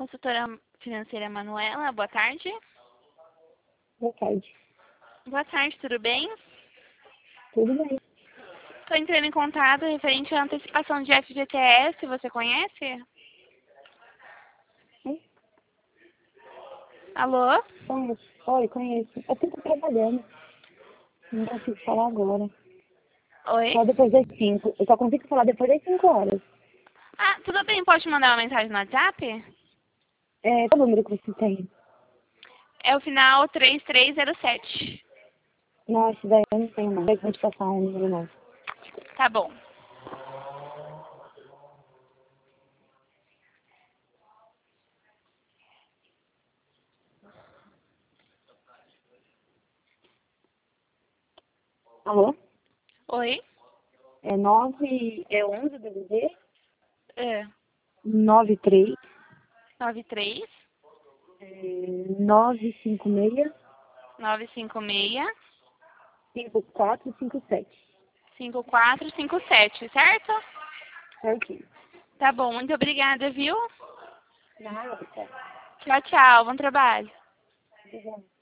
consultora financeira Manuela. Boa tarde. Boa tarde. Boa tarde, tudo bem? Tudo bem? Estou entrando em contato referente à antecipação de FGTS. Você conhece? Hein? Alô? Conheço. Oi, conheço. Eu estou trabalhando. Não consigo falar agora. Oi? Só depois das 5. Eu só consigo falar depois das 5 horas. Ah, tudo bem. Pode mandar uma mensagem no WhatsApp? Qual número que você tem? É o final 3307. Não, esse daí eu não tenho não. Eu vou te passar um número novo. Tá bom. Alô? Oi? É 9, é 11 DDD É. 93 93 956 956 5457. 5457, certo? Certinho. Tá bom, muito obrigada, viu? Nada, tá. Tchau, tchau. Bom trabalho. Obrigada.